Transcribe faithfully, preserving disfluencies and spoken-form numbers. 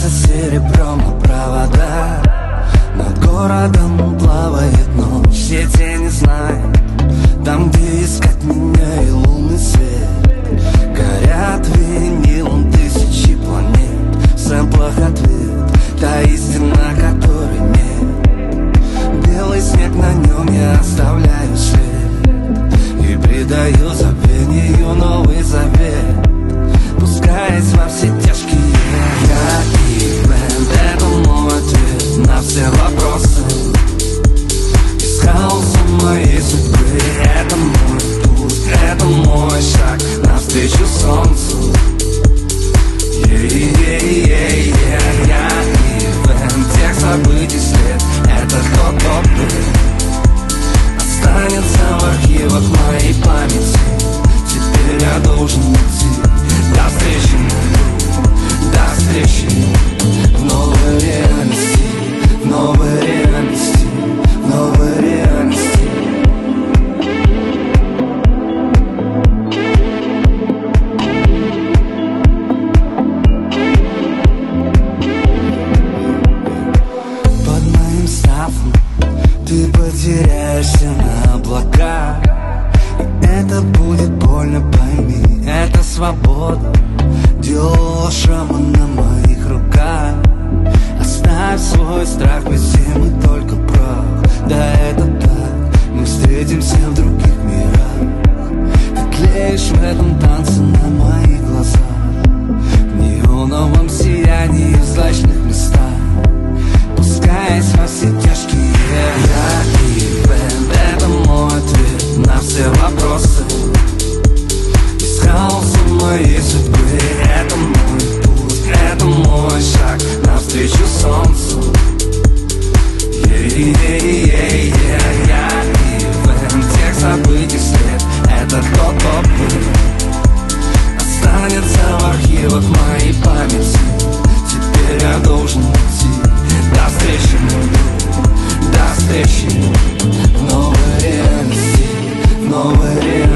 Кружатся серебром на провода, над городом плавает ночь. Все тени знают, там, где искать меня и лунный свет. Горят винилом тысячи планет, в сэмплах ответ, та истина, которой нет. Белый снег, на нем я оставляю след и придаю забвению новый завет, пускаясь во все тяжкие. Я и бэнд, это мой ответ на все вопросы. Из хаоса моей судьбы это мой путь, это мой шаг навстречу солнцу. Yeah-yeah-yeah-yeah. Я и бэнд, тех событий след, это тот опыт останется в архивах моей памяти. Теперь я должен идти. До встречи, до встречи в новой реальности, в новой реальности, в новой реальности. Под моим стафом ты потеряешься на облаках, и это будет больно, пойми. Это свобода, дело шрама на моих руках. Оставь свой страх, ведь все мы только прах. Да, это так, мы встретимся в других мирах. Ты тлеешь в этом танце на моих глазах, в неоновом сиянии, в злачных местах, пускаясь во все тяжкие. Я и бэнд, это мой ответ на все вопросы. Из хаоса моей судьбы это мой путь, это мой шаг навстречу солнцу. Yeah-yeah-yeah-yeah. Я и бэнд, тех событий след, это тот опыт останется в архивах моей памяти. Теперь я должен идти. До встречи, мой друг, до встречи в новой реальности, в новой реальности.